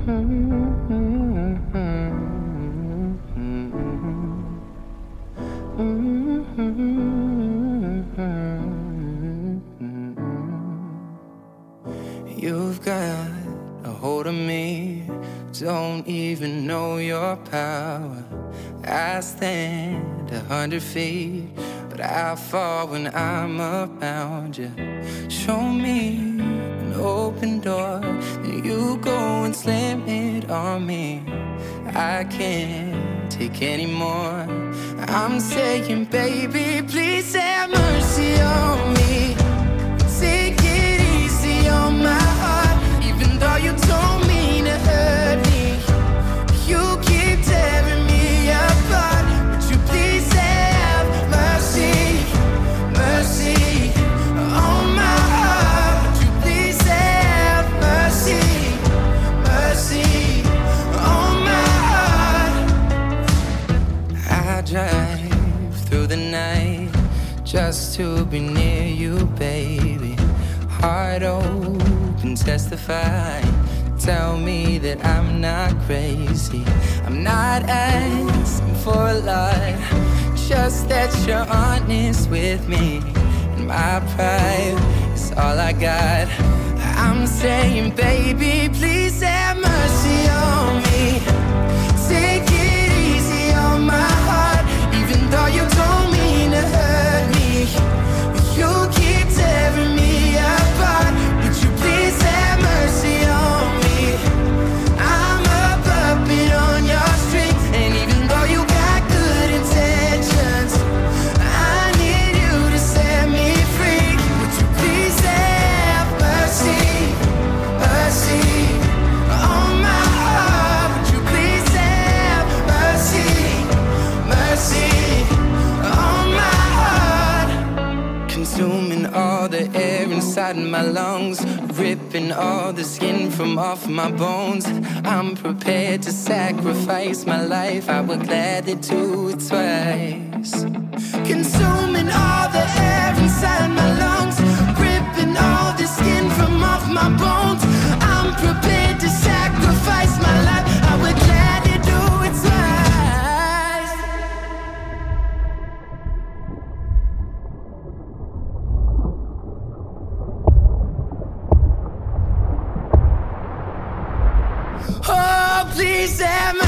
You've got a hold of me, don't even know your power. I stand 100 feet, but I fall when I'm around you. Show me an open door, then you go and slam it on me. I can't take any more. I'm saying, baby, please have mercy on me. Take it easy on my heart, even though you don't mean to hurt me. You keep tearing me apart. Would you please have mercy, mercy on my heart? Would you please have mercy, mercy on my heart? I drive through the night just to be near you, baby. Heart open, testify. Tell me that I'm not crazy. I'm not asking for a lot, just that you're honest with me. And my pride is all I got. I'm saying, baby, please have mercy on me. Take it easy on my heart, even though you don't mean to hurt me. You keep tearing me apart. Would you please have mercy on me? I'm a puppet on your string, and even though you got good intentions, I need you to set me free. Would you please have mercy, mercy on my heart? Would you please have mercy, mercy on my heart? Consuming all the air inside my lungs, ripping all the skin from off my bones. I'm prepared to sacrifice my life, I would gladly do it twice. Consuming all the air inside my lungs, ripping all the skin from off my bones. I'm prepared to sacrifice my life, I would gladly do it twice. Oh, please have mercy.